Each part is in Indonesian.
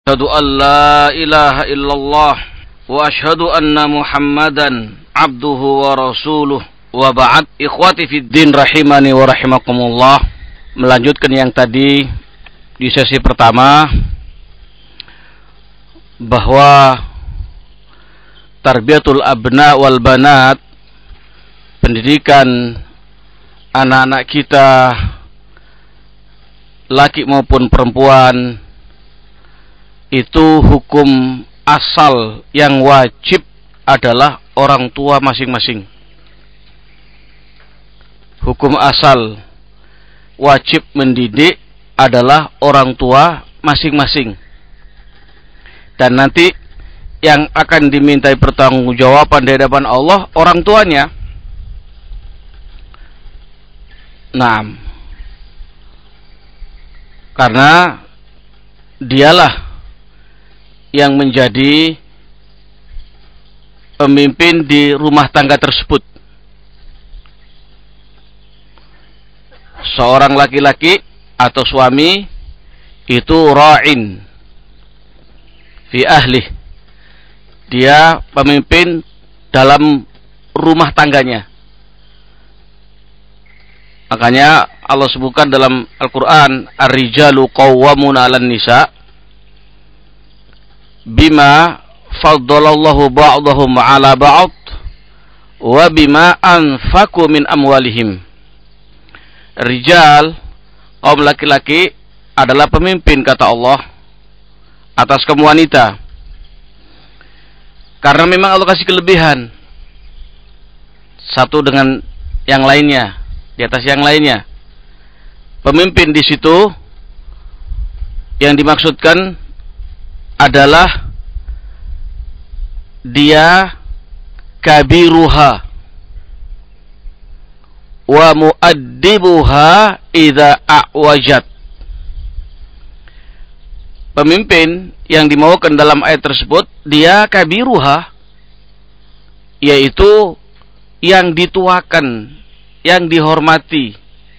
Asyhadu an la ilaha illallah wa asyhadu anna Muhammadan abduhu wa rasuluh wa ba'd. Ikhwati fid din rahimani wa rahimakumullah. Melanjutkan yang tadi di sesi pertama, bahwa tarbiyatul abna wal banat, pendidikan anak-anak kita laki maupun perempuan, itu hukum asal yang wajib adalah orang tua masing-masing. Hukum asal wajib mendidik adalah orang tua masing-masing. Dan nanti yang akan dimintai pertanggungjawaban di hadapan Allah orang tuanya. Nah, karena dialah yang menjadi pemimpin di rumah tangga tersebut. Seorang laki-laki atau suami itu ra'in fi ahli. Dia pemimpin dalam rumah tangganya. Makanya Allah sebutkan dalam Al-Quran, ar-rijalu qawwamuna 'alan nisa bima faddalallahu ba'dahum 'ala ba'd wa bima anfaqu min amwalihim. Rijal, kaum laki-laki, adalah pemimpin, kata Allah, atas kaum wanita. Karena memang Allah kasih kelebihan satu dengan yang lainnya, di atas yang lainnya. Pemimpin di situ yang dimaksudkan adalah dia kabiruha wa muaddibuha idza a'wajat. Pemimpin yang dimaukan dalam ayat tersebut, dia kabiruha, yaitu yang dituakan, yang dihormati.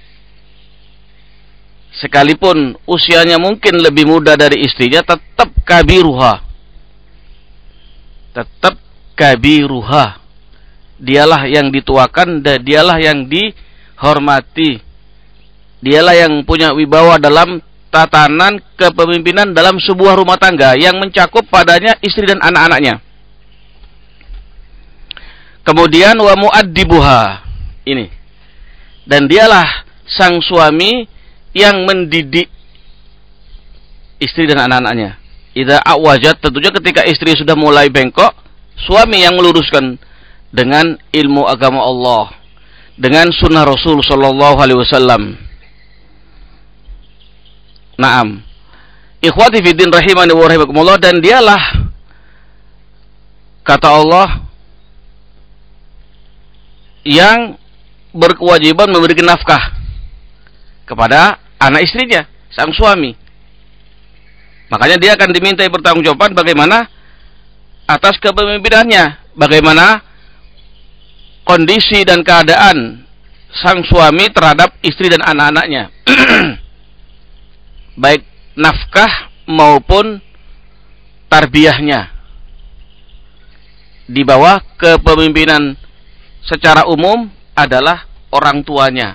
Sekalipun usianya mungkin lebih muda dari istrinya, tetap kabiruha. Tetap kabiruha. Dialah yang dituakan dan dialah yang dihormati. Dialah yang punya wibawa dalam tatanan kepemimpinan dalam sebuah rumah tangga yang mencakup padanya istri dan anak-anaknya. Kemudian wa muaddibuha. Ini. Dan dialah sang suami yang mendidik istri dan anak-anaknya. Idza awajat, tentunya ketika istri sudah mulai bengkok, suami yang meluruskan dengan ilmu agama Allah, dengan sunnah Rasul sallallahu alaihi wasallam. Naam. Ikhwati fiddin rahimani wa rahimakumullah, dan dialah, kata Allah, yang berkewajiban memberikan nafkah kepada anak istrinya, sang suami. Makanya dia akan dimintai pertanggungjawaban bagaimana atas kepemimpinannya, bagaimana kondisi dan keadaan sang suami terhadap istri dan anak-anaknya. Baik nafkah maupun tarbiyahnya. Di bawah kepemimpinan secara umum adalah orang tuanya.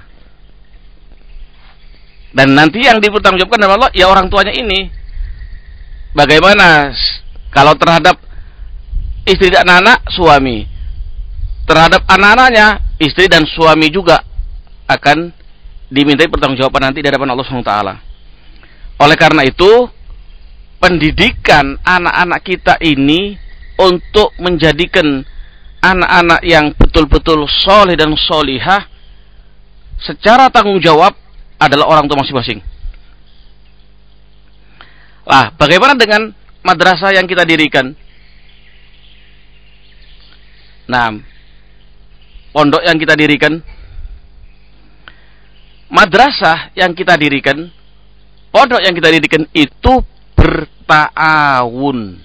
Dan nanti yang dipertanggungjawabkan oleh Allah, ya orang tuanya ini. Bagaimana kalau terhadap istri dan anak, suami. Terhadap anak-anaknya, istri dan suami juga akan dimintai pertanggungjawaban nanti di hadapan Allah SWT. Oleh karena itu, pendidikan anak-anak kita ini untuk menjadikan anak-anak yang betul-betul soleh dan solihah secara tanggung jawab adalah orang tua masing-masing. Lah, bagaimana dengan madrasah yang kita dirikan? Nah, pondok yang kita dirikan, madrasah yang kita dirikan, pondok yang kita dirikan itu berta'awun.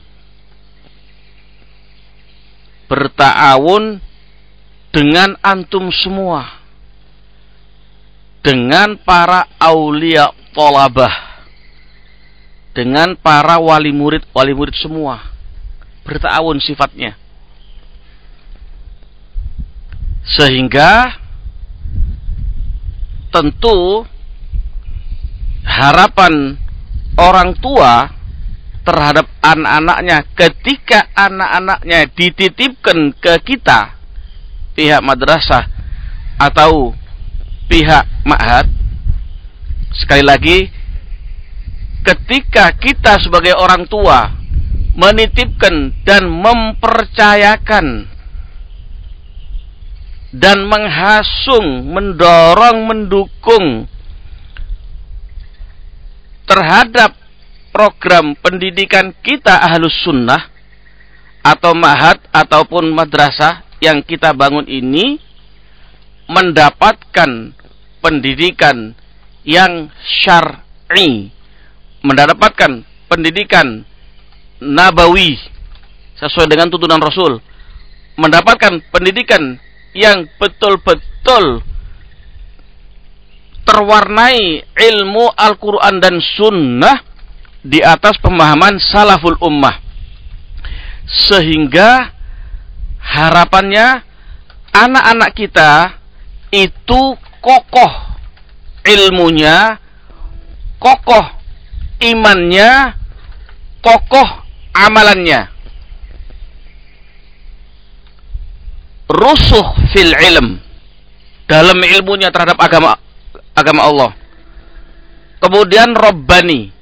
Berta'awun dengan antum semua, dengan para aulia tolabah, dengan para wali murid semua. Berta'awun sifatnya. Sehingga tentu harapan orang tua terhadap anak-anaknya ketika anak-anaknya dititipkan ke kita, pihak madrasah atau pihak ma'had, sekali lagi, ketika kita sebagai orang tua menitipkan dan mempercayakan dan menghasung, mendorong, mendukung terhadap program pendidikan kita Ahlus Sunnah atau ma'had ataupun madrasah yang kita bangun ini mendapatkan pendidikan yang syar'i, mendapatkan pendidikan nabawi sesuai dengan tuntunan Rasul, mendapatkan pendidikan yang betul-betul terwarnai ilmu Al-Quran dan Sunnah di atas pemahaman salaful ummah, sehingga harapannya anak-anak kita itu kokoh ilmunya, kokoh imannya, kokoh amalannya, rusuh fil ilm, dalam ilmunya terhadap agama Allah. Kemudian Rabbani,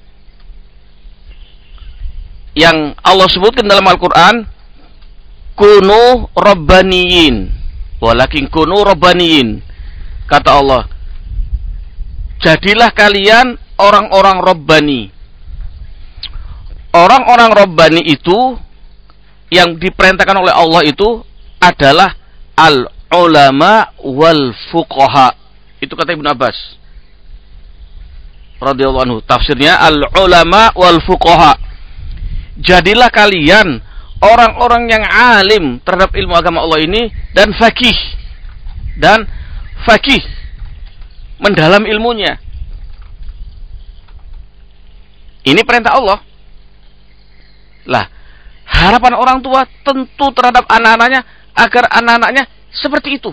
yang Allah sebutkan dalam Al-Quran, kunu rabbaniyin, walakin kunu rabbaniyin, kata Allah, jadilah kalian orang-orang Rabbani. Orang-orang Rabbani itu yang diperintahkan oleh Allah itu adalah al-ulama wal fuqaha. Itu kata Ibnu Abbas radhiyallahu anhu, tafsirnya al-ulama wal fuqaha. Jadilah kalian orang-orang yang alim terhadap ilmu agama Allah ini dan fakih mendalam ilmunya. Ini perintah Allah. Lah, harapan orang tua tentu terhadap anak-anaknya agar anak-anaknya seperti itu.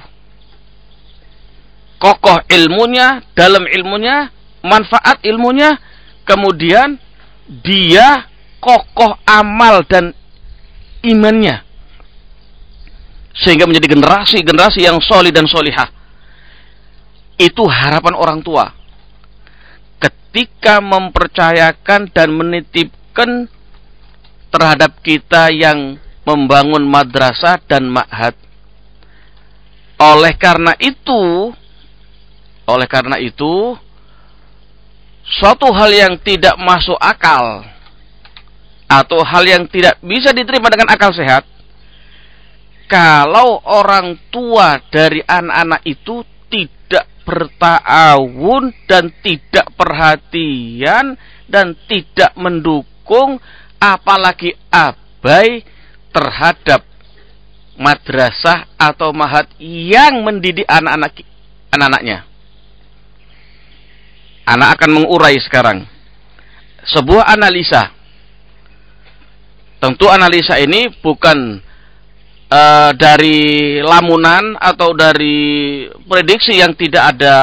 Kokoh ilmunya, dalam ilmunya, manfaat ilmunya, kemudian dia kokoh amal dan imannya, sehingga menjadi generasi yang solih dan solihah. Itu harapan orang tua ketika mempercayakan dan menitipkan terhadap kita yang membangun madrasah dan ma'had. Oleh karena itu, suatu hal yang tidak masuk akal atau hal yang tidak bisa diterima dengan akal sehat, kalau orang tua dari anak-anak itu tidak berta'awun dan tidak perhatian dan tidak mendukung, apalagi abai terhadap madrasah atau ma'had yang mendidik anak-anaknya. Anak akan mengurai sekarang sebuah analisa. Tentu analisa ini bukan dari lamunan atau dari prediksi yang tidak ada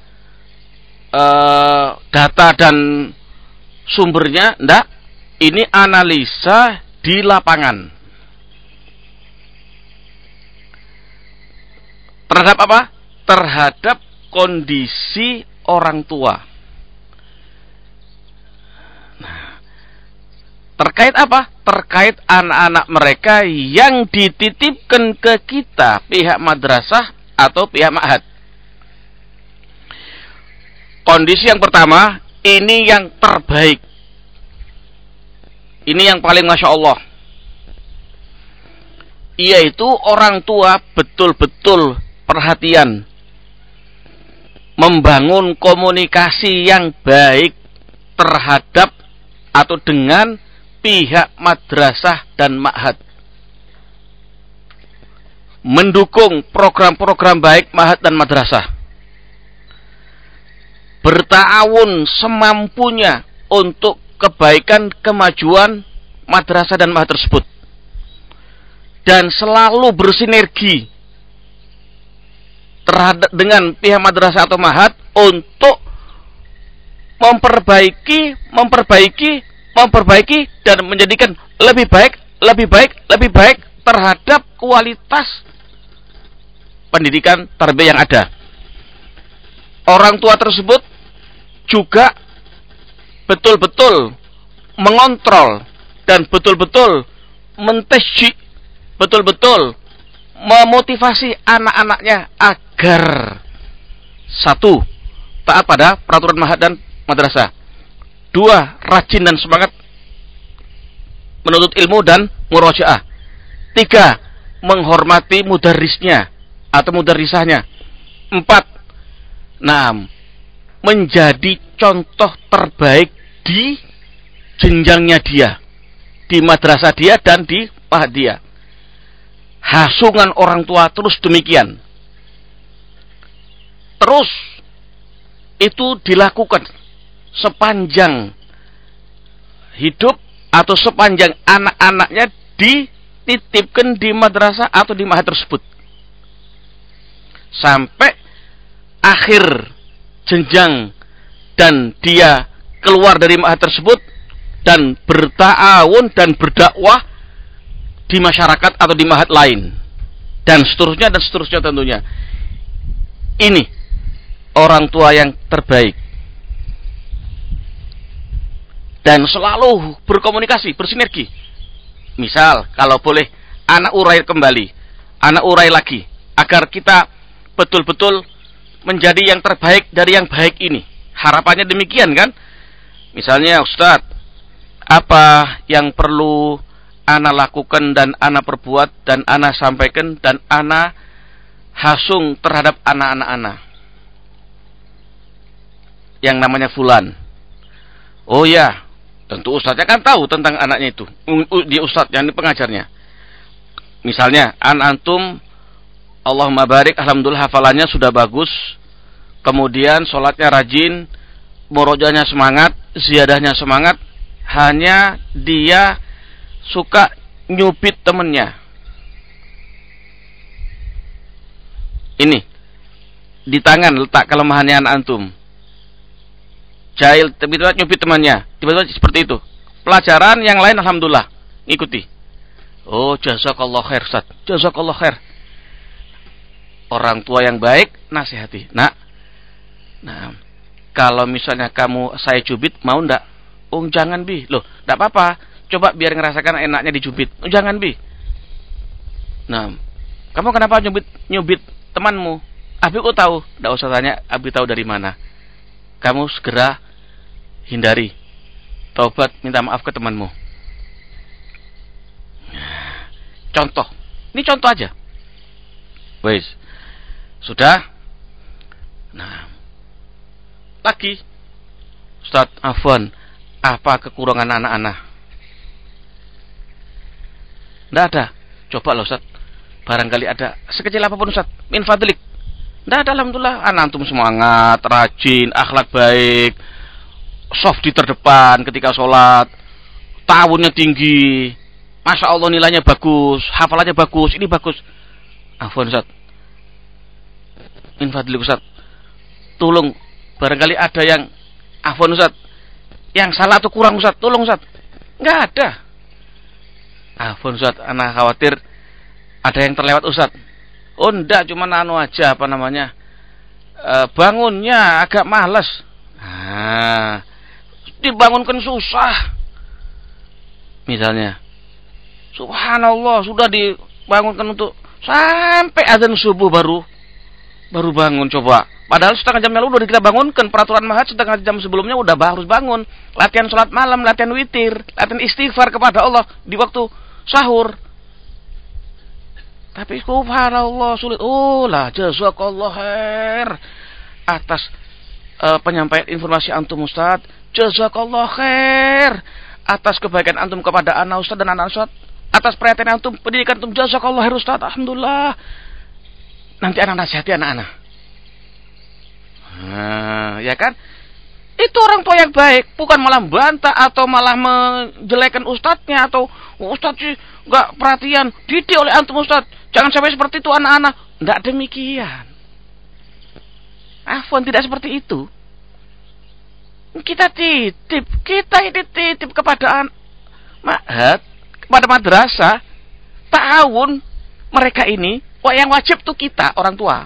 data dan sumbernya, enggak. Ini analisa di lapangan. Terhadap apa? Terhadap kondisi orang tua. Terkait apa? Terkait anak-anak mereka yang dititipkan ke kita, pihak madrasah atau pihak ma'had. Kondisi yang pertama, ini yang terbaik. Ini yang paling Masya Allah. Yaitu orang tua betul-betul perhatian, membangun komunikasi yang baik terhadap atau dengan pihak madrasah dan ma'had, mendukung program-program baik ma'had dan madrasah, berta'awun semampunya untuk kebaikan, kemajuan madrasah dan ma'had tersebut. Dan selalu bersinergi terhadap dengan pihak madrasah atau ma'had untuk memperbaiki dan menjadikan lebih baik terhadap kualitas pendidikan tarbiyah yang ada. Orang tua tersebut juga betul-betul mengontrol dan betul-betul mentesji, betul-betul memotivasi anak-anaknya agar satu, taat pada peraturan ma'had dan madrasah. Dua, rajin dan semangat menuntut ilmu dan murajaah. Tiga, menghormati mudarrisnya atau mudarrisahnya. Empat, menjadi contoh terbaik di jenjangnya dia, di madrasah dia dan di ma'had dia. Hasungan orang tua terus demikian. Terus itu dilakukan sepanjang hidup atau sepanjang anak-anaknya dititipkan di madrasah atau di ma'had tersebut, sampai akhir jenjang dan dia keluar dari ma'had tersebut dan berta'awun dan berdakwah di masyarakat atau di ma'had lain, dan seterusnya tentunya. Ini orang tua yang terbaik, dan selalu berkomunikasi, bersinergi. Misal, kalau boleh, anak urai kembali, anak urai lagi, agar kita betul-betul menjadi yang terbaik dari yang baik ini. Harapannya demikian kan? Misalnya, Ustadz, apa yang perlu ana lakukan dan ana perbuat dan ana sampaikan dan ana hasung terhadap anak-anak ana yang namanya fulan? Oh ya, tentu ustadznya kan tahu tentang anaknya itu, dia ustadz yang pengajarnya. Misalnya, antum Allahumma barik, alhamdulillah hafalannya sudah bagus, kemudian sholatnya rajin, murojahnya semangat, ziyadahnya semangat, hanya dia suka nyubit temennya. Ini di tangan letak kelemahannya anak antum. Jahil, tiba-tiba nyubit temannya, tiba-tiba seperti itu. Pelajaran yang lain alhamdulillah ikuti. Oh, jazakallah khair Ustaz, jazakallah khair. Orang tua yang baik nasihati. Nah, kalau misalnya saya cubit, mau ndak? Oh, jangan bi. Loh, ndak apa-apa. Coba biar ngerasakan enaknya dicubit. Oh, jangan bi. Nah, kamu kenapa nyubit temanmu? Abi kok tahu? Ndak usah tanya, Abi tahu dari mana. Kamu segera hindari. Taubat, minta maaf ke temanmu. Contoh. Ini contoh aja. Wes. Sudah? Nah. Lagi. Ustaz, afwan. Apa kekurangan anak-anak? Nggak ada. Coba loh Ustaz. Barangkali ada. Sekecil apapun Ustaz. Min fadlik. Nggak ada, alhamdulillah. Anak antum semangat, rajin, akhlak baik, soft di terdepan ketika sholat, ta'awunnya tinggi, masya Allah nilainya bagus, hafalannya bagus, ini bagus. Afwan Ustaz. Min fadlik Ustaz. Tolong, barangkali ada yang afwan Ustaz, yang salah atau kurang Ustaz, tolong Ustaz. Nggak ada. Afwan Ustaz, anak khawatir ada yang terlewat Ustaz. Oh enggak, cuma aja bangunnya agak malas. Nah, dibangunkan susah. Misalnya, subhanallah, sudah dibangunkan untuk sampai azan subuh baru bangun. Coba, padahal setengah jam yang lalu udah kita bangunkan. Peraturan ma'had setengah jam sebelumnya udah harus bangun, latihan sholat malam, latihan witir, latihan istighfar kepada Allah di waktu sahur. Tapi subhanallah sulit. Oh lah, jazakallah khair atas penyampaian informasi antum Ustaz. Jazakallah khair atas kebaikan antum kepada anak Ustaz dan anak Ustaz. Atas perhatian antum, pendidikan antum, jazakallah khair Ustaz. Alhamdulillah. Nanti anak nasihati anak-anak. Nah, ya kan? Itu orang tua yang baik, bukan malah membantah atau malah menjelekan ustadznya atau ustadz sih nggak perhatian, didik oleh antum ustadz. Jangan sampai seperti itu anak-anak. Nggak demikian. Afwan, tidak seperti itu. Kita ini titip kepada ma'had, kepada madrasah, ta'awun mereka ini, yang wajib tuh kita orang tua.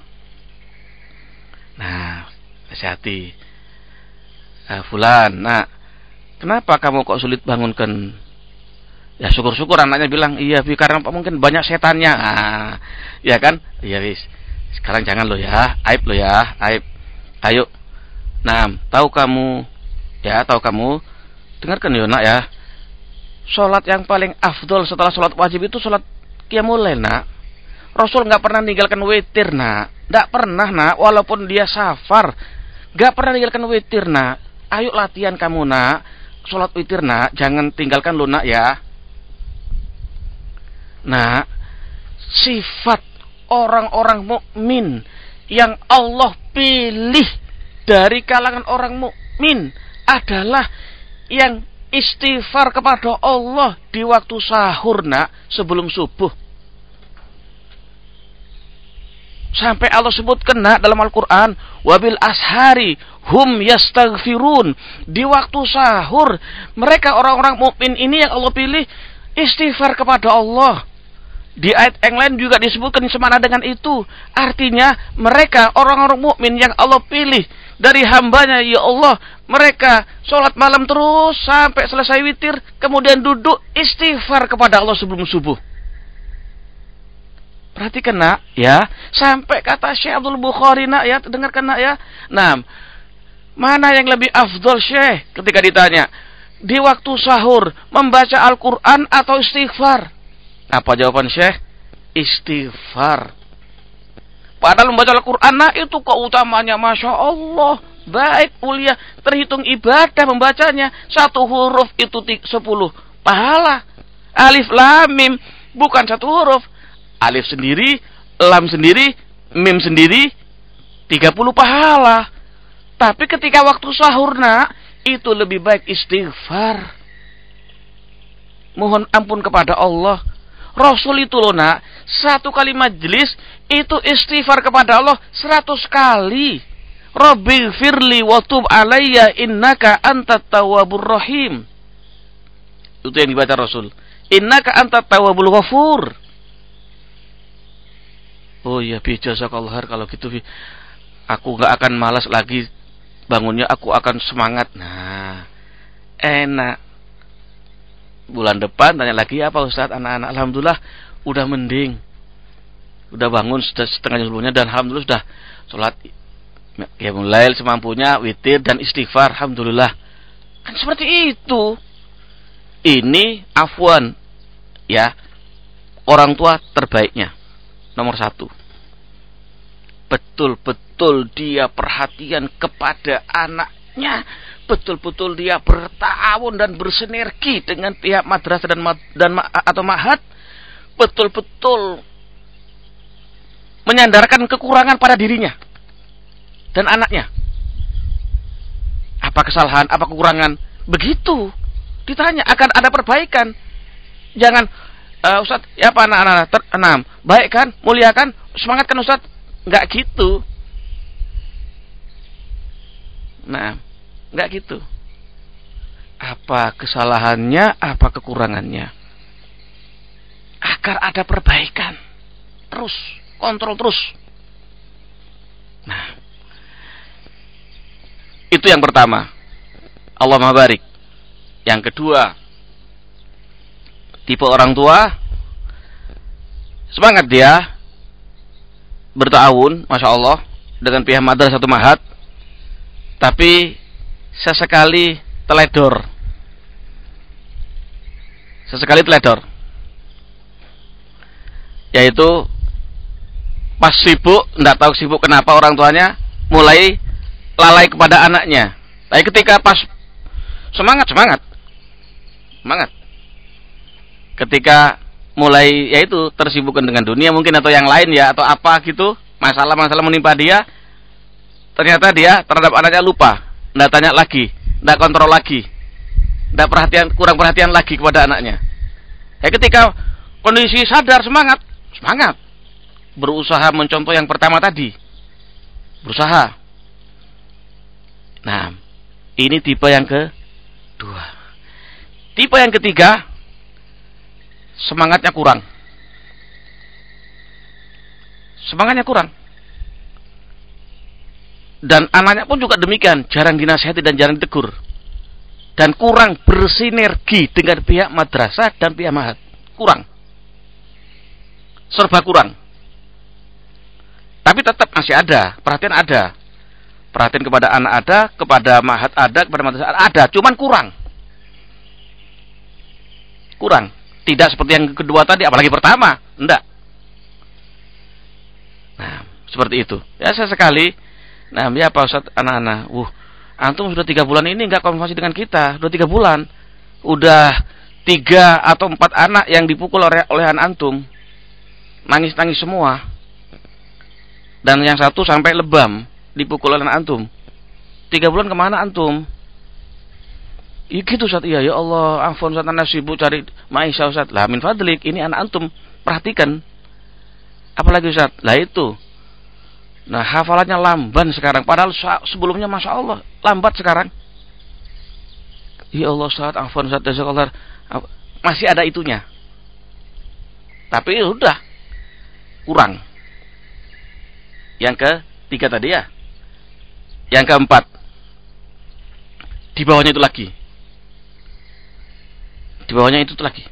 Nah, hati-hati. Fulan, kenapa kamu kok sulit bangunkan? Ya syukur-syukur anaknya bilang, iya Bi, karena mungkin banyak setannya. Ya kan? Iya wis. Sekarang jangan lo ya, aib lo ya, aib. Ayo. Tahu kamu, dengarkan ya nak ya. Salat yang paling afdol setelah salat wajib itu salat qiyamul lail, nak. Rasul nggak pernah meninggalkan witir, nak. Nggak pernah, nak, walaupun dia safar. Nggak pernah meninggalkan witir, nak. Ayo latihan kamu, nak. Salat witir, nak. Jangan tinggalkan lu, nak, ya. Nah, sifat orang-orang mukmin yang Allah pilih dari kalangan orang mukmin adalah yang istighfar kepada Allah di waktu sahur, nak, sebelum subuh. Sampai Allah sebutkan, nak, dalam Al-Quran, wabil ashari hum yastaghfirun. Di waktu sahur, mereka orang-orang mukmin ini yang Allah pilih istighfar kepada Allah. Di ayat yang lain juga disebutkan semana dengan itu. Artinya mereka orang-orang mukmin yang Allah pilih dari hambanya, ya Allah, mereka sholat malam terus sampai selesai witir, kemudian duduk istighfar kepada Allah sebelum subuh. Perhatikan, nak, ya, sampai kata Syekh Abdul Bukhari, nak, ya, dengarkan, nak, ya. Mana yang lebih afdol, Syekh? Ketika ditanya, di waktu sahur membaca Al-Quran atau istighfar? Apa jawaban Syekh? Istighfar. Padahal membaca Al-Quran, nah, itu keutamanya Masya Allah, baik, mulia, terhitung ibadah membacanya. 1 huruf itu 10 pahala. Alif lam mim, bukan 1 huruf. Alif sendiri, lam sendiri, mim sendiri, 30 pahala. Tapi ketika waktu sahur, nak, itu lebih baik istighfar. Mohon ampun kepada Allah. Rasul itu loh, nak, 1 kali majelis itu istighfar kepada Allah 100 kali. Rabbighfirli wa tub alayya innaka antat tawwabur rahim. Itu yang dibaca Rasul. Innaka antat tawwabul ghafur. Oh iya, Bi, jazakallah kalau gitu, Bi. Aku gak akan malas lagi bangunnya, aku akan semangat. Nah, enak. Bulan depan tanya lagi, apa Ustaz, anak-anak? Alhamdulillah udah mending. Udah bangun sudah setengah jam sebelumnya, dan alhamdulillah sudah sholat qiyamul lail semampunya, witir dan istighfar. Alhamdulillah. Kan seperti itu. Ini afwan, ya, orang tua terbaiknya. Nomor 1. Betul-betul dia perhatian kepada anaknya. Betul-betul dia bertawun dan bersinergi dengan pihak madrasah atau ma'had. Betul-betul menyandarkan kekurangan pada dirinya dan anaknya. Apa kesalahan, apa kekurangan? Begitu ditanya akan ada perbaikan. Jangan, Ustaz, ya apa anak-anak? Baik kan? Mulia kan? Semangat kan Ustaz? Enggak gitu. Nah, enggak gitu. Apa kesalahannya, apa kekurangannya? Agar ada perbaikan. Terus, kontrol terus. Nah, itu yang pertama. Allahumma barik. Yang kedua, tipe orang tua, semangat dia bertawun, Masya Allah, dengan pihak madrasah atau ma'had, tapi sesekali teledor. Yaitu pas sibuk, tidak tahu sibuk kenapa orang tuanya, mulai lalai kepada anaknya. Tapi ketika pas semangat. Ketika mulai, yaitu tersibukkan dengan dunia mungkin atau yang lain, ya, atau apa gitu, masalah-masalah menimpa dia, ternyata dia terhadap anaknya lupa. Nggak tanya lagi, nggak kontrol lagi, nggak perhatian, kurang perhatian lagi kepada anaknya. Ketika kondisi sadar, semangat berusaha mencontoh yang pertama tadi, berusaha. Nah, ini tipe yang kedua. Tipe yang ketiga, semangatnya kurang. Dan anaknya pun juga demikian, jarang dinasihati dan jarang ditegur. Dan kurang bersinergi dengan pihak madrasah dan pihak ma'had. Kurang. Serba kurang. Tapi tetap masih ada, perhatian ada. Perhatian kepada anak ada, kepada ma'had ada, kepada madrasah ada, cuman kurang. Tidak seperti yang kedua tadi, apalagi pertama. Enggak. Nah, seperti itu. Ya, sesekali. Nah, ya Pak Ustaz, anak-anak. Antum sudah 3 bulan ini enggak konfirmasi dengan kita. Sudah 3 bulan. Udah 3 atau 4 anak yang dipukul oleh anak antum. Nangis-nangis semua. Dan yang satu sampai lebam dipukul oleh anak antum. 3 bulan kemana antum? Gitu Ustaz, iya ya Allah, ampun Ustaz, anak sibuk cari maisha Ustaz. Lah min fadlik, ini anak antum, perhatikan. Apalagi Ustaz? Lah itu. Nah, hafalannya lamban sekarang, padahal sebelumnya Masya Allah lambat sekarang. Ya Allah Ustaz, ampun Ustaz, jazakallah. Masih ada itunya. Tapi udah kurang. Yang ketiga tadi ya. Yang keempat, di bawahnya itu lagi. Di bawahnya itu lagi.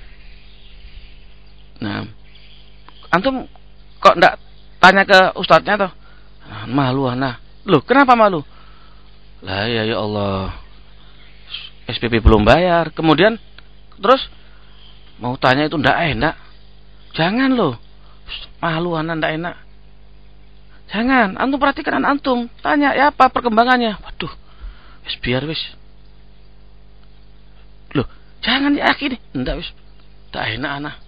Nah, antum kok enggak tanya ke ustadznya toh? Malu anak. Loh, kenapa malu? Lah ya Allah. SPP belum bayar. Kemudian terus mau tanya itu enggak enak. Jangan loh. Malu anak, enggak enak. Jangan, antum perhatikan anak antum. Tanya ya apa perkembangannya. Waduh. Biar wis. Loh, jangan diyakini. Enggak wis. Tak enak anak.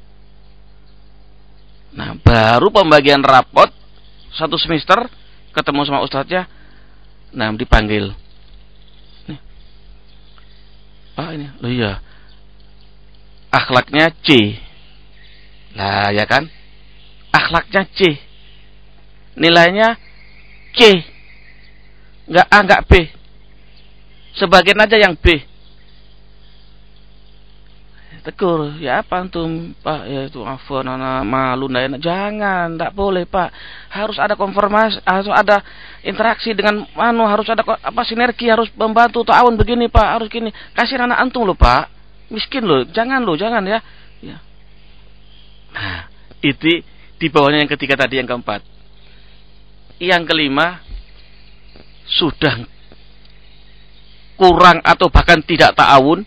Nah, baru pembagian rapot 1 semester ketemu sama ustadznya. Nah, dipanggil. Nih. Pak ini. Loh iya. Akhlaknya C. Lah ya kan? Akhlaknya C. Nilainya C. Enggak A, enggak B. Sebagian aja yang B. Tegur, ya apa antum Pak? Ya itu afwan, anak malu, ndak enak. Jangan, ndak boleh Pak. Harus ada konfirmasi, harus ada interaksi dengan harus ada sinergi, harus membantu ta'awun begini Pak, harus gini. Kasih anak antum loh Pak. Miskin loh, jangan ya. Ya. Nah, itu di bawahnya yang ketiga tadi, yang keempat. Yang kelima, sudah kurang atau bahkan tidak ta'awun,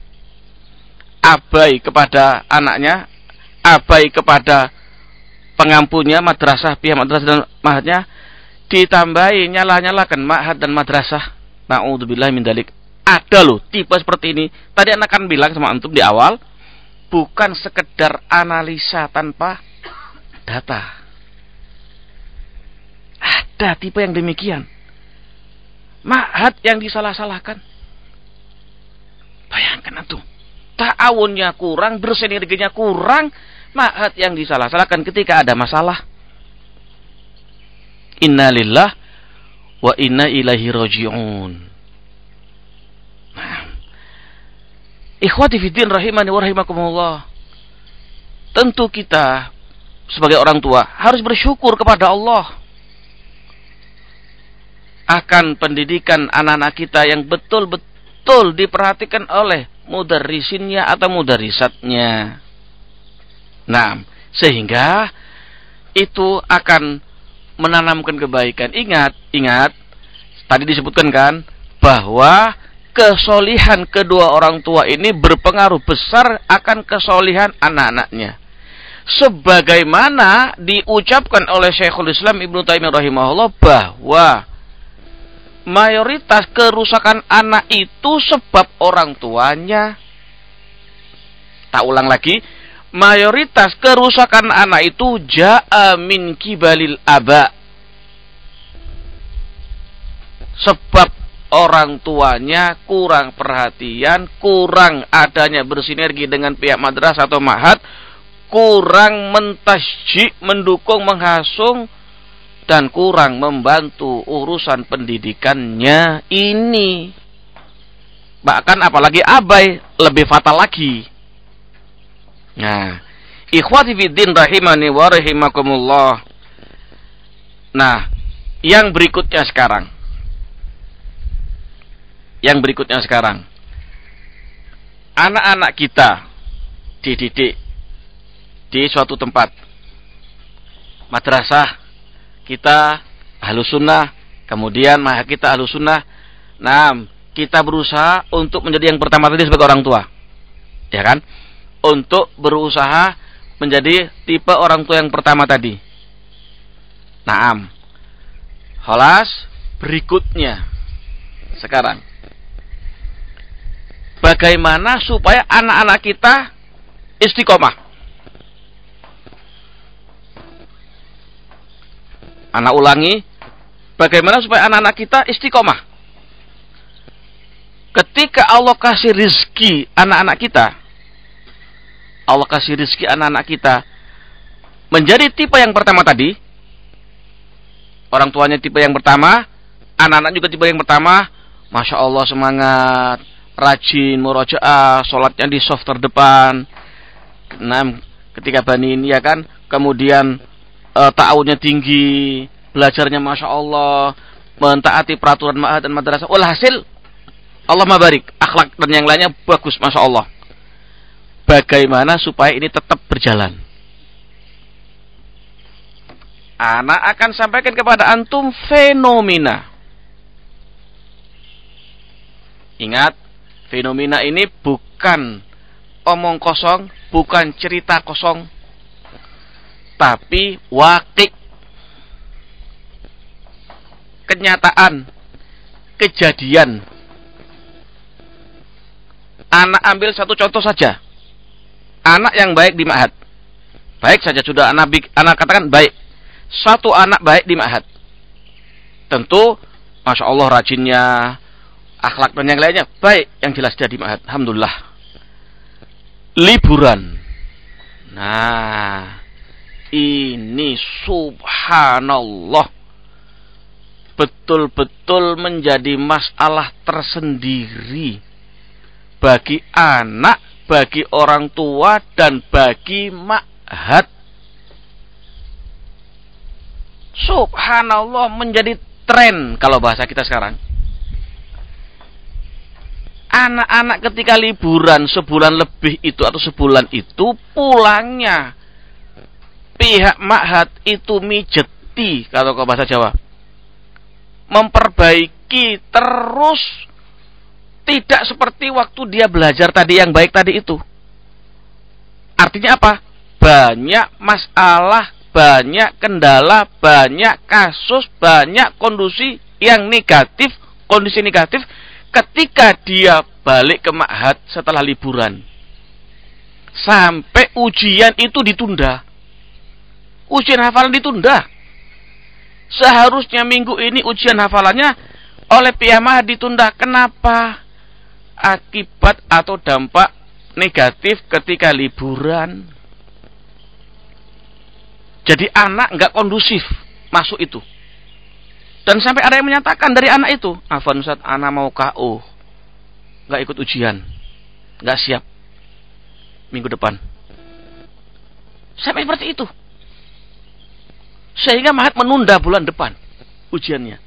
abai kepada anaknya, abai kepada pengampunya, madrasah, pihak madrasah dan ma'hadnya, ditambahi nyala-nyalakan ma'had dan madrasah. Na'udzubillah min dzalik. Ada loh tipe seperti ini. Tadi anak kan bilang sama antum di awal, bukan sekedar analisa tanpa data. Ada tipe yang demikian. Ma'had yang disalah-salahkan. Bayangkan antum. Ta'awunnya kurang, bersinerginya kurang, ma'had yang disalah-salahkan ketika ada masalah. Inna lillah wa inna ilaihi raji'un. Nah, ikhwati fiddin rahimani wa rahimakumullah. Tentu kita sebagai orang tua harus bersyukur kepada Allah akan pendidikan anak-anak kita yang betul-betul diperhatikan oleh mudarrisinnya atau mudarrisatnya. Nah, sehingga itu akan menanamkan kebaikan. Ingat, tadi disebutkan kan bahwa kesolihan kedua orang tua ini berpengaruh besar akan kesolihan anak-anaknya. Sebagaimana diucapkan oleh Syekhul Islam Ibnu Taimiyah rahimahullah bahwa mayoritas kerusakan anak itu sebab orang tuanya. Tak ulang lagi, mayoritas kerusakan anak itu ja'a min kibalil aba. Sebab orang tuanya kurang perhatian, kurang adanya bersinergi dengan pihak madrasah atau ma'had, kurang mentasjik, mendukung, menghasung, dan kurang membantu urusan pendidikannya ini. Bahkan apalagi abai, lebih fatal lagi. Nah, ikhwati fiddin rahimani wa rahimakumullah. Nah, yang berikutnya sekarang. Anak-anak kita dididik di suatu tempat. Madrasah kita Ahlus Sunnah, kemudian ma'had kita Ahlus Sunnah. Nah, kita berusaha untuk menjadi yang pertama tadi sebagai orang tua. Ya kan? Untuk berusaha menjadi tipe orang tua yang pertama tadi. Naam. Khalas, berikutnya sekarang. Bagaimana supaya anak-anak kita istiqomah? Anak ulangi, bagaimana supaya anak-anak kita istiqomah? Ketika Allah kasih rizki anak-anak kita, menjadi tipe yang pertama tadi, orang tuanya tipe yang pertama, anak-anak juga tipe yang pertama, Masya Allah semangat, rajin, murojaah, sholatnya di soft terdepan. Nah, ketika banin ya kan, kemudian ta'awunnya tinggi, belajarnya Masya Allah, mentaati peraturan ma'had dan madrasah. Walhasil, Allah mabarik, akhlak dan yang lainnya bagus, Masya Allah. Bagaimana supaya ini tetap berjalan? Anak akan sampaikan kepada antum fenomena. Ingat, fenomena ini bukan omong kosong, bukan cerita kosong, tapi waqi', kenyataan, kejadian. Anak ambil satu contoh saja. Anak yang baik di ma'had. Baik saja sudah anak katakan baik. Satu anak baik di ma'had. Tentu Masya Allah rajinnya, akhlak dan yang lainnya baik, yang jelas dia di ma'had. Alhamdulillah. Liburan. Nah, ini subhanallah betul-betul menjadi masalah tersendiri bagi anak, bagi orang tua, dan bagi ma'had. Subhanallah menjadi tren kalau bahasa kita sekarang. Anak-anak ketika liburan sebulan lebih itu atau sebulan itu, pulangnya pihak ma'had itu mijeti, kalau ke bahasa Jawa, memperbaiki terus, tidak seperti waktu dia belajar tadi yang baik tadi itu. Artinya apa? Banyak masalah, banyak kendala, banyak kasus, banyak kondisi yang negatif, kondisi negatif ketika dia balik ke ma'had setelah liburan. Sampai ujian itu ditunda. Ujian hafalan ditunda. Seharusnya minggu ini ujian hafalannya oleh pihak ma'had ditunda. Kenapa? Akibat atau dampak negatif ketika liburan. Jadi anak nggak kondusif masuk itu. Dan sampai ada yang menyatakan dari anak itu, Afwan Ustaz, anak mau KO, nggak ikut ujian, nggak siap minggu depan. Sampai seperti itu. Sehingga ma'had menunda bulan depan ujiannya.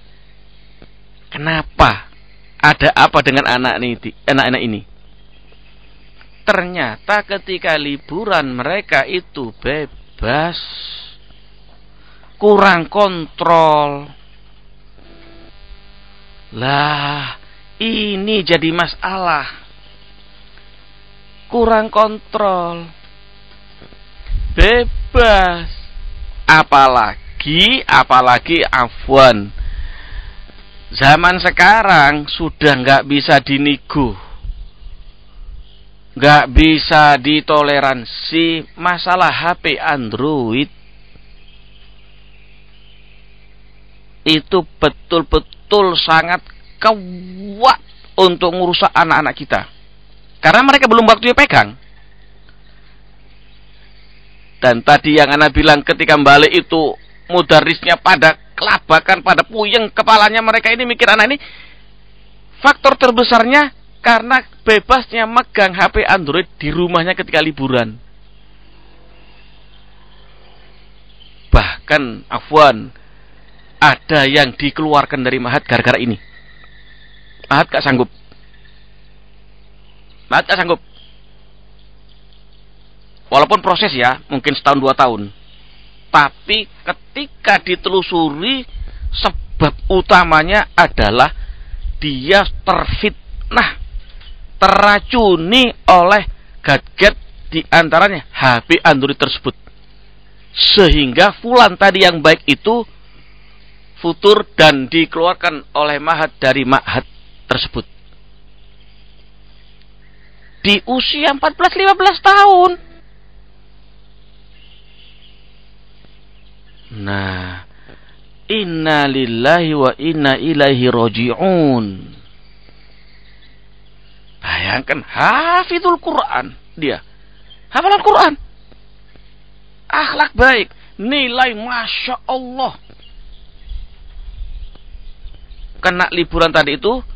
Kenapa? Ada apa dengan anak-anak ini? Ternyata ketika liburan mereka itu bebas, kurang kontrol. Lah, ini jadi masalah. Kurang kontrol, bebas. Apalagi afwan, zaman sekarang sudah nggak bisa dinego, nggak bisa ditoleransi masalah HP Android. Itu betul-betul sangat kuat untuk merusak anak-anak kita. Karena mereka belum waktunya pegang. Dan tadi yang Ana bilang ketika balik itu mudarisnya pada kelabakan, pada puyeng kepalanya, mereka ini mikir anak ini. Faktor terbesarnya karena bebasnya megang HP Android di rumahnya ketika liburan. Bahkan afwan, ada yang dikeluarkan dari Mahat gara-gara ini. Mahat gak sanggup. Walaupun proses ya, mungkin setahun 2 tahun. Tapi ketika ditelusuri, sebab utamanya adalah dia terfitnah, teracuni oleh gadget, di antaranya HP Android tersebut. Sehingga fulan tadi yang baik itu futur dan dikeluarkan oleh Mahat dari Mahat tersebut. Di usia 14-15 tahun. Nah, inna lillahi wa inna ilaihi raji'un. Bayangkan, hafizul Quran dia. Hafalan Quran. Akhlak baik, nilai Masya Allah. Kena liburan tadi itu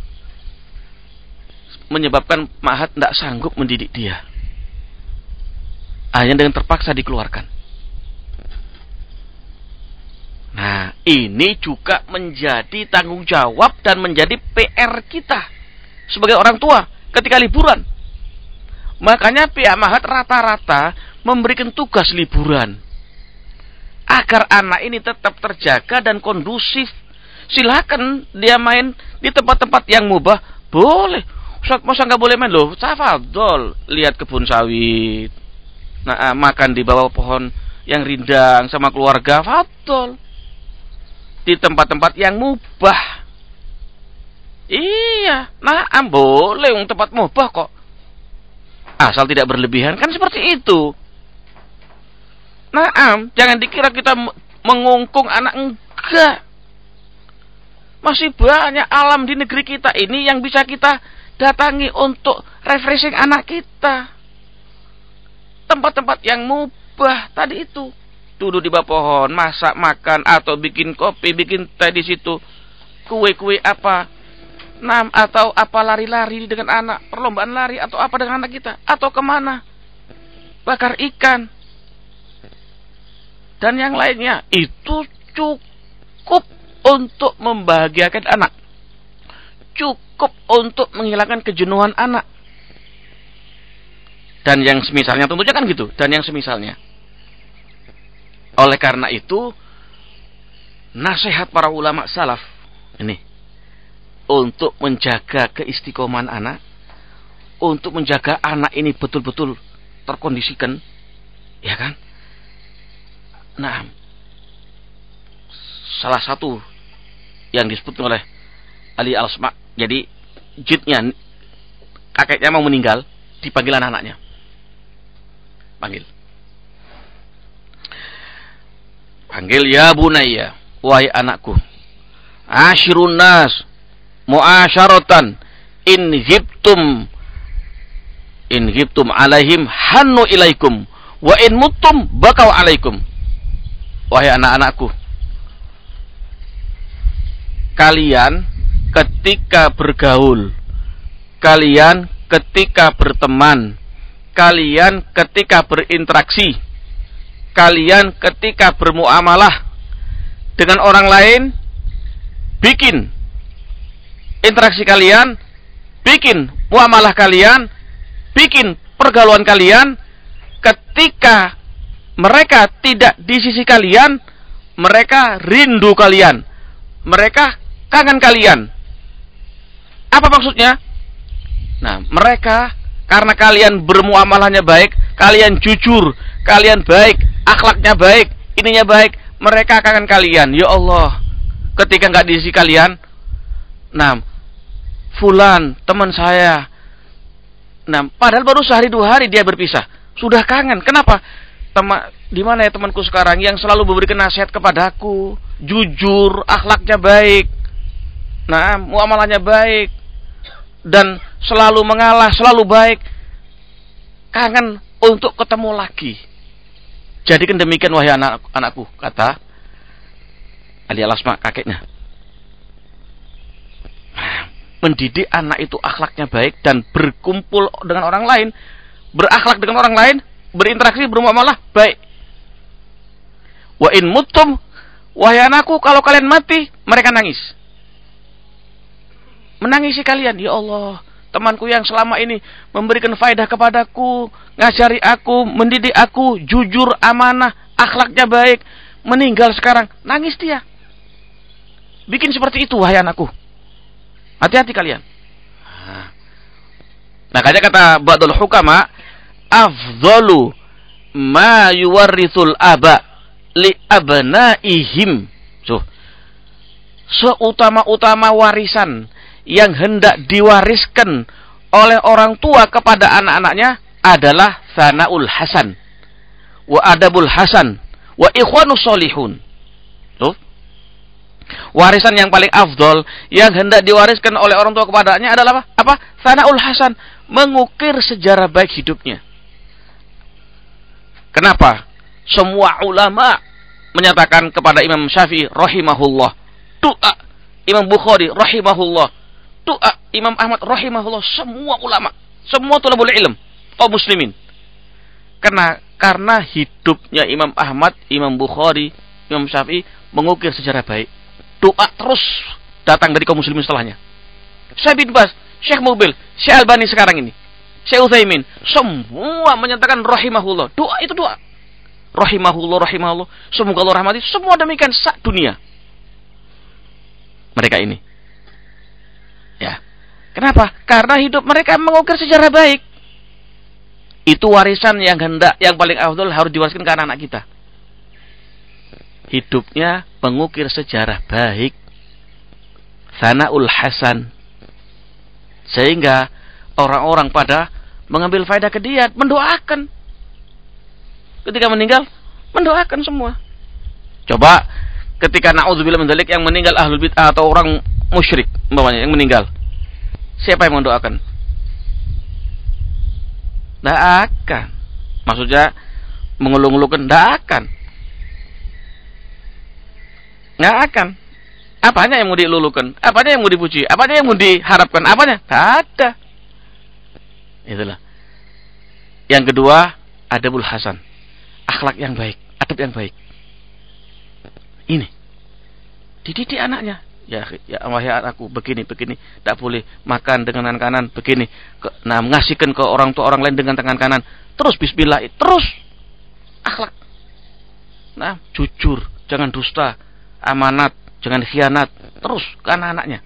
menyebabkan Mahat tidak sanggup mendidik dia. Hanya dengan terpaksa dikeluarkan. Nah, ini juga menjadi tanggung jawab dan menjadi PR kita sebagai orang tua ketika liburan. Makanya pihak Mahat rata-rata memberikan tugas liburan agar anak ini tetap terjaga dan kondusif. Silakan dia main di tempat-tempat yang mubah, boleh. Ustaz, masa nggak boleh main loh? Tafadhol, lihat kebun sawit. Nah, makan di bawah pohon yang rindang sama keluarga, fadhol. Di tempat-tempat yang mubah. Iya, nah boleh tempat mubah kok. Asal tidak berlebihan, kan seperti itu. Nah, jangan dikira kita mengungkung anak, enggak. Masih banyak alam di negeri kita ini yang bisa kita datangi untuk refreshing anak kita. Tempat-tempat yang mubah tadi itu. Duduk di bawah pohon, masak, makan, atau bikin kopi, bikin teh di situ. Kue-kue apa. Atau apa lari-lari dengan anak. Perlombaan lari atau apa dengan anak kita. Atau kemana. Bakar ikan. Dan yang lainnya. Itu cukup untuk membahagiakan anak. Cukup untuk menghilangkan kejenuhan anak. Dan yang semisalnya tentunya kan gitu. Dan yang semisalnya. Oleh karena itu, nasihat para ulama salaf ini untuk menjaga keistiqomahan anak, untuk menjaga anak ini betul-betul terkondisikan, ya kan? Nah, salah satu yang disebut oleh Ali Al-Asma, jadi jidnya kakeknya mau meninggal, dipanggil anak-anaknya. Panggil ya bunayya, wahai anakku. Ashirun nas mu'asyaratan in ghibtum alaihim hannu ilaikum wa in muttum bakau alaikum. Wahai anak-anakku, kalian ketika bergaul, kalian ketika berteman, kalian ketika berinteraksi, kalian ketika bermuamalah dengan orang lain, bikin interaksi kalian, bikin muamalah kalian, bikin pergaulan kalian, ketika mereka tidak di sisi kalian, mereka rindu kalian, mereka kangen kalian. Apa maksudnya? Nah, mereka karena kalian bermuamalahnya baik, kalian jujur, kalian baik, akhlaknya baik, ininya baik, mereka kangen kalian. Ya Allah, ketika nggak di sisi kalian, nah, fulan teman saya, nah, padahal baru sehari 2 hari dia berpisah, sudah kangen. Kenapa? Di mana ya temanku sekarang yang selalu memberikan nasihat kepadaku, jujur, akhlaknya baik. Nah, muamalahnya baik dan selalu mengalah, selalu baik. Kangen untuk ketemu lagi. Jadikan demikian wahai anakku, kata Ali Al-Asma, kakeknya. Mendidik anak itu akhlaknya baik dan berkumpul dengan orang lain, berakhlak dengan orang lain, berinteraksi, bermuamalah baik. Wa in muttum, wahai anakku, kalau kalian mati, mereka nangis. Menangisi kalian, ya Allah, temanku yang selama ini memberikan faedah kepadaku, ngajari aku, mendidik aku, jujur, amanah, akhlaknya baik, meninggal sekarang, nangis dia. Bikin seperti itu wahai anakku. Hati-hati kalian. Makanya kata ba'dul hukama, afdhalu ma yuwarrithul aba li abnaihim. So, seutama-utama warisan yang hendak diwariskan oleh orang tua kepada anak-anaknya adalah sanaul hasan wa adabul hasan wa ikhwanus solihun. Tuh. Warisan yang paling afdol yang hendak diwariskan oleh orang tua kepadanya adalah apa? Apa? Sanaul hasan, mengukir sejarah baik hidupnya. Kenapa? Semua ulama menyatakan kepada Imam Syafi'i rahimahullah, doa Imam Bukhari rahimahullah, doa Imam Ahmad rahimahullah, semua ulama, semua thalabul ilm, kaum muslimin. Karena hidupnya Imam Ahmad, Imam Bukhari, Imam Syafi'i mengukir sejarah baik. Doa terus datang dari kaum muslimin setelahnya. Syekh bin Baz, Syekh Mubil, Syekh Albani sekarang ini, Syekh Utsaimin, semua menyatakan rahimahullah. Doa itu doa. Rahimahullah, rahimahullah. Semoga Allah rahmati. Semua demikian sak dunia. Mereka ini. Ya. Kenapa? Karena hidup mereka mengukir sejarah baik. Itu warisan yang paling afdal harus diwariskan ke anak-anak kita. Hidupnya mengukir sejarah baik, sanaul hasan, sehingga orang-orang pada mengambil faedah ke dia, mendoakan ketika meninggal, mendoakan semua. Coba ketika na'udzubillah min dzalik yang meninggal ahlul bid'ah atau orang musyrik umpamanya yang meninggal, siapa yang mendoakan? Tidak akan. Maksudnya mengeluh-ngeluhkan, tidak akan. Nggak akan. Apanya yang mau dilulukan? Apanya yang mau dipuji? Apanya yang mau diharapkan? Apanya? Tak ada. Itulah. Yang kedua, adabul hasan. Akhlak yang baik, adab yang baik. Ini. Dididik anaknya. Ya wahai anakku, begini. Tak boleh makan dengan tangan kanan, begini. Nah, mengasihkan ke orang tua orang lain dengan tangan kanan. Terus bismillah, terus akhlak. Nah, jujur, jangan dusta. Amanat, jangan khianat, terus ke anak-anaknya.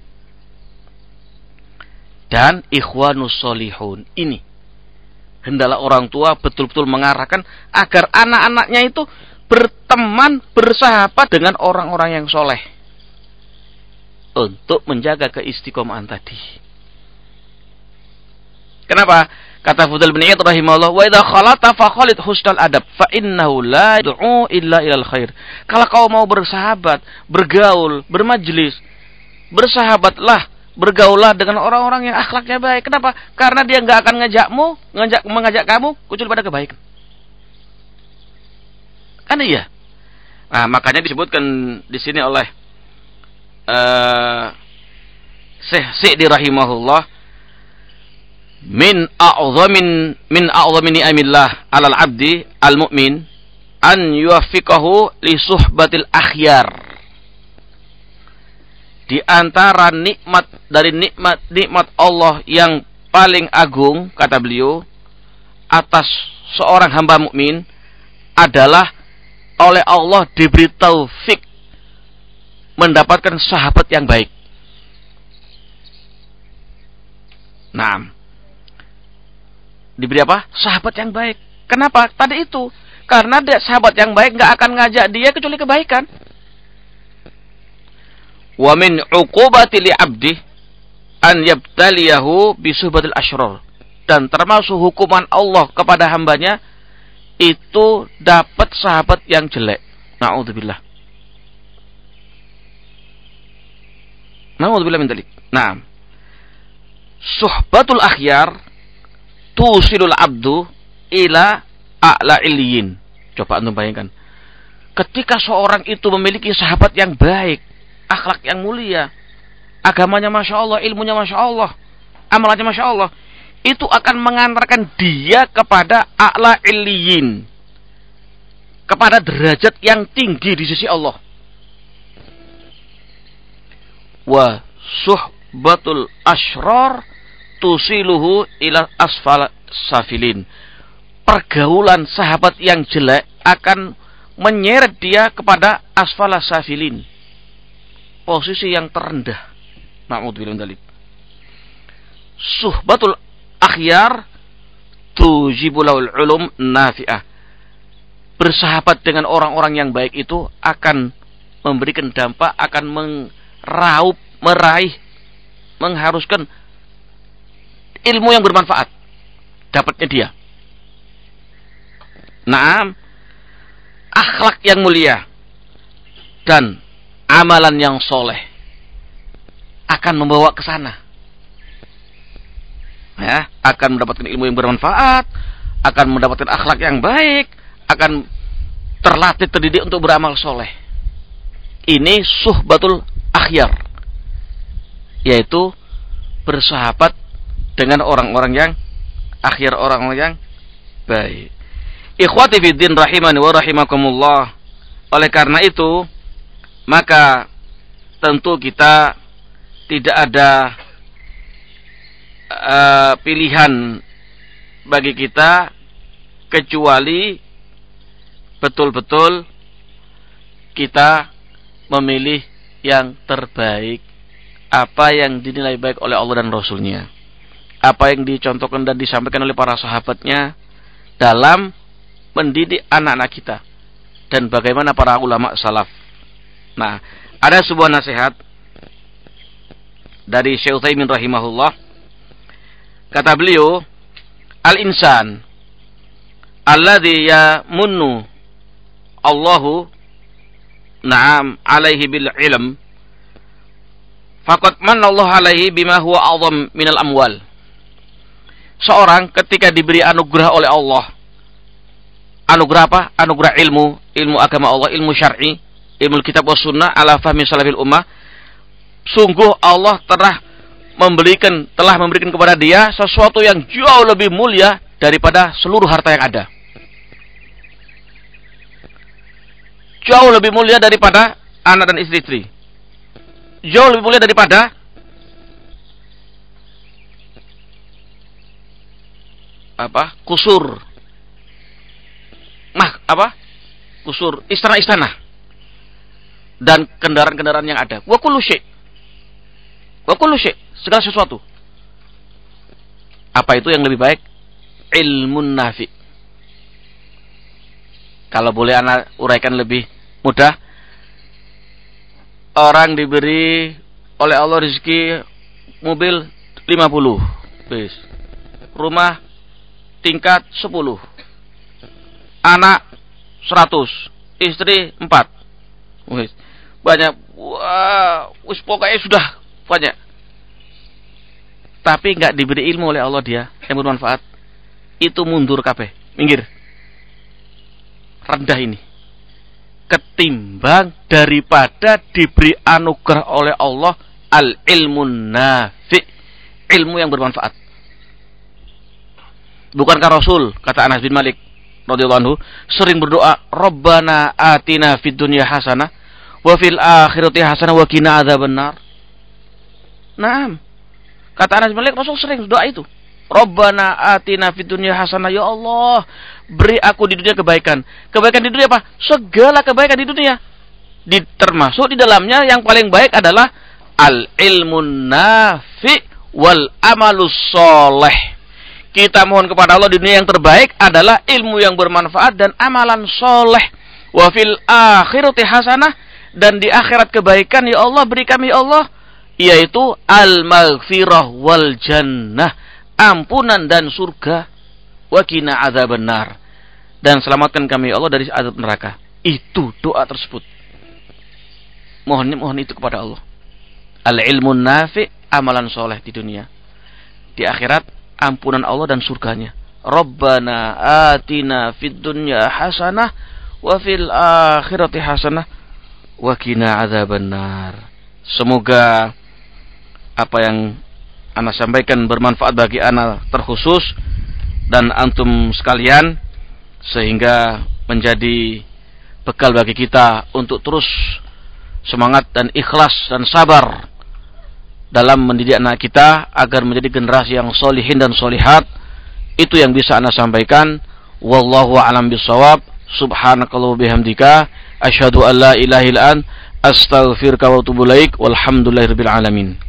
Dan ikhwanus solihun, ini hendaklah orang tua betul-betul mengarahkan agar anak-anaknya itu berteman, bersahabat dengan orang-orang yang soleh untuk menjaga keistiqomahan tadi. Kenapa? Kata Fudail bin Iyad rahimahullah, wa idza khalata fa khalid husnal adab fa innahu la yad'u illa ilal khair. Kalau kau mau bersahabat, bergaul, bermajlis, bersahabatlah, bergaullah dengan orang-orang yang akhlaknya baik. Kenapa? Karena dia enggak akan mengajak kamu kecuali pada kebaikan. Kan iya. Nah, makanya disebutkan di sini oleh Syekh Sa'di rahimahullah, min a'zamin ni'amillah 'alal 'abdi al-mu'min an yuwaffiqahu li suhbatil akhyar. Di antara nikmat dari nikmat Allah yang paling agung, kata beliau, atas seorang hamba mukmin adalah oleh Allah diberi taufik mendapatkan sahabat yang baik. Naam. Diberi apa? Sahabat yang baik. Kenapa? Tadi itu. Karena sahabat yang baik nggak akan ngajak dia kecuali kebaikan. Wa min uqubati li 'abdi an yabtaliyahu bi suhbatil asyrar. Dan termasuk hukuman Allah kepada hambanya itu dapat sahabat yang jelek. Na'udzubillah. Na'udzubillah min dzalik. Naam. Suhbatul akhyar tusilul abdu ila a'la illiyin. Coba antum bayangkan. Ketika seorang itu memiliki sahabat yang baik, akhlak yang mulia, agamanya Masya Allah, ilmunya Masya Allah, amalannya Masya Allah, itu akan mengantarkan dia kepada a'la illiyin, kepada derajat yang tinggi di sisi Allah. Wa suhbatul asyrar tusiluhu ila asfal safilin. Pergaulan sahabat yang jelek akan menyeret dia kepada asfala safilin, posisi yang terendah. Na'udzubillah min dzalik. Suhbatul akhyar tujibu lahul ulum nafi'ah. Bersahabat dengan orang-orang yang baik itu akan memberikan dampak, akan meraih, mengharuskan ilmu yang bermanfaat dapatnya dia. Naam, akhlak yang mulia dan amalan yang soleh akan membawa ke sana. Ya, akan mendapatkan ilmu yang bermanfaat, akan mendapatkan akhlak yang baik, akan terlatih, terdidik untuk beramal soleh. Ini suhbatul akhyar, yaitu bersahabat dengan orang-orang yang akhir, orang-orang yang baik. Ikhwati fiddin rahimani wa rahimakumullah. Oleh karena itu, maka tentu kita tidak ada pilihan bagi kita kecuali betul-betul kita memilih yang terbaik, apa yang dinilai baik oleh Allah dan Rasulnya, apa yang dicontohkan dan disampaikan oleh para sahabatnya dalam mendidik anak-anak kita, dan bagaimana para ulama salaf. Nah, ada sebuah nasihat dari Syekh Utsaimin rahimahullah. Kata beliau, al-insan alladhi yamunnu Allahu na'am alaihi bil ilm faqad manna Allah alaihi bima huwa a'zam minal amwal. Seorang ketika diberi anugerah oleh Allah, anugerah apa? Anugerah ilmu, ilmu agama Allah, ilmu syar'i, ilmu kitab wa sunnah ala fahmi salafil ummah. Sungguh Allah telah memberikan kepada dia sesuatu yang jauh lebih mulia daripada seluruh harta yang ada. Jauh lebih mulia daripada anak dan istri-istri. Jauh lebih mulia daripada kusur, kusur, istana-istana dan kendaraan-kendaraan yang ada. Wa kullu syai', segala sesuatu. Apa itu yang lebih baik? Ilmun nafi'. Kalau boleh anak uraikan lebih mudah, orang diberi oleh Allah rezeki mobil 50, bis, rumah tingkat 10, anak 100, istri 4. Wis, banyak. Wah, wis pokoknya sudah banyak. Tapi enggak diberi ilmu oleh Allah dia yang bermanfaat. Itu mundur kabeh, minggir. Rendah ini. Ketimbang daripada diberi anugerah oleh Allah al-ilmun nafi', ilmu yang bermanfaat. Bukankah Rasul, kata Anas bin Malik radhiyallahu anhu, sering berdoa, Rabbana atina fid dunya hasanah wa fil akhirati hasanah wa qina adzabannar. Naam. Kata Anas bin Malik, Rasul sering doa itu. Rabbana atina fid dunya hasanah, ya Allah, beri aku di dunia kebaikan. Kebaikan di dunia apa? Segala kebaikan di dunia. Termasuk di dalamnya yang paling baik adalah al-ilmun nafi' wal amalus soleh. Kita mohon kepada Allah di dunia yang terbaik adalah ilmu yang bermanfaat dan amalan soleh. Wa fil akhirati hasanah, dan di akhirat kebaikan ya Allah beri kami ya Allah, yaitu al-maghfirah wal jannah, ampunan dan surga. Wa qina adzabannar, dan selamatkan kami ya Allah dari azab neraka. Itu doa tersebut. Mohon itu kepada Allah. Al-ilmun nafi', amalan soleh di dunia. Di akhirat, ampunan Allah dan surganya. Rabbana atina fid dunya hasanah wa fil akhirati hasanah wa qina adzabannar. Semoga apa yang ana sampaikan bermanfaat bagi ana terkhusus dan antum sekalian, sehingga menjadi bekal bagi kita untuk terus semangat dan ikhlas dan sabar dalam mendidik anak kita agar menjadi generasi yang solihin dan solihat. Itu yang bisa ana sampaikan. Wallahu a'lam bishawab. Subhanakallah bihamdika asyhadu an la ilaha illa anta astaghfiruka wa atubu ilaik. Walhamdulillahirabbil alamin.